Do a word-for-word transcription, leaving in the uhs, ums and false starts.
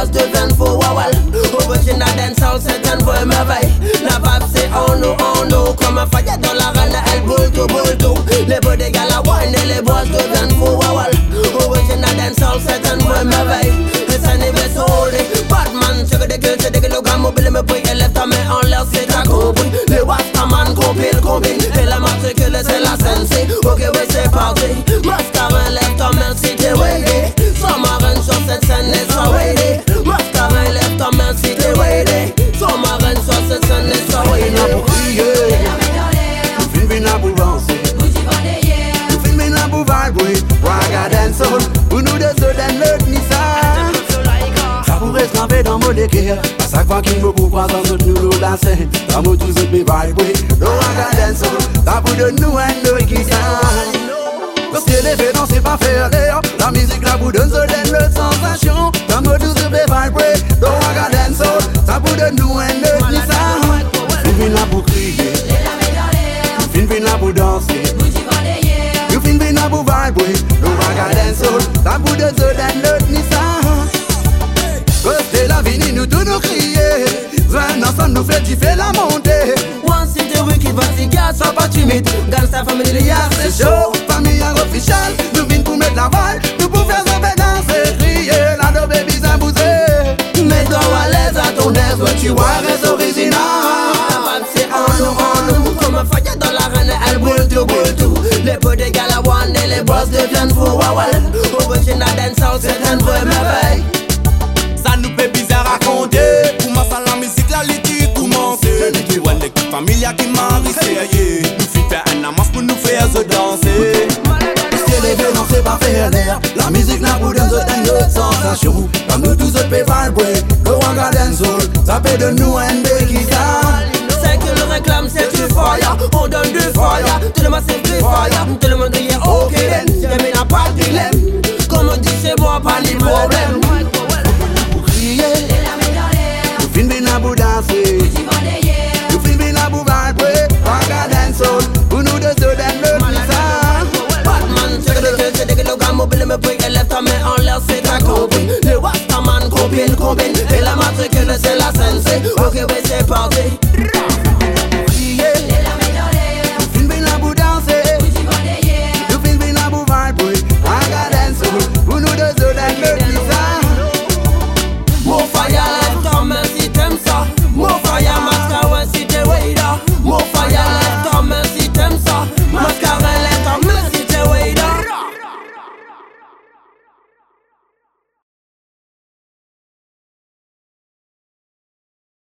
boss deviennent faux, wawal. Original dancehall, c'est une vraie merveille. La vibe c'est on nous, on nous. Comme un faillet dans l'arène, elle boule tout, boule tout. Les beaux dégâts la wine et les boss deviennent faux, wawal. Original dancehall, c'est une vraie merveille. Et ça n'est pas solé. Batman, c'est que des gueules, c'est des kilogrammes mobiles. Me brille et lève ta main en l'air, c'est ta compris. Les Wastaman compile, combine. Et la matricule, c'est la sensei. Ok, oui, c'est parti. Mascarin, lève ta main si t'es ready. Sans marraine sur cette scène, et sans ready. Mascarin, lève ta main si t'es ready. Sans marraine sur cette scène, et sans ready. Pour crier, nous filmons la pour danser. Nous filmons la pour vibrer. Raga dancehall, pour nous deux autres, notre Nissan. Ça pourrait se graver dans mon équerre. À chaque fois qu'il me pourquoi dans notre nous l'eau danser. Dans mon tous autres, vibrer. Le raga dancehall, ça pour de nous un notre Nissan. Parce que les faits non c'est pas faire l'air. La musique la bout de nous donne le sensation. Dans mon tous autres, vibrer. Le raga dancehall, ça pour de nous un notre Nissan. Nous venons là pour crier. Nous venons là pour danser. Nous venons là pour vibrer. Le raga dancehall, ça pour de nous donne notre Nissan. Côté la vie, nous tous nous crier. Un ensemble nous fait differ la montée. One city wicked, vas-y gars, sois pas timide. Gangsta family, y'a c'est chaud. Famille officielle, nous venons pour mettre la balle. Nous pour faire sauver, danser, crier. La deux babies imposées. Mets-toi à l'aise à ton aise, ouais tu vois, reste original. La vibe c'est en nous, en nous. Comme un faillet dans l'arène, elle brûle tout, brûle tout. Les beaux dégâts la one et les boss deviennent fous, wawal. Original dancehall, c'est une vraie merveille. Ça nous fait bizarre à raconter. Pour ma salle la musique la litige commencer. Tu vois l'équipe familia qui m'a risqué. Nous fit faire un amas pour nous faire se danser. Parce que les vieux non c'est pas faire l'air. La musique n'a pour nous autres une autre sensation. Comme nous tous autres peut vibrer. Le raga dancehall, ça fait de nous un déguisage. C'est que le réclame c'est du fire. On donne du fire. Tout le monde c'est du fire. Tout le monde dit ok then. J'ai mis la pas de dilemme. Comme on dit chez moi pas de problème. Nous filmons la pour danser. Nous filmons la pour vibrer. Raga dancehall, pour nous deux autres le Nissan. Batman, c'est que des gueules, c'est des kilogrammes mobiles. Me brille et lève ta main en l'air, c'est ta compris. Les Wastaman combine, combine. Et la matricule, c'est la sensei. Ok, oui, c'est parti.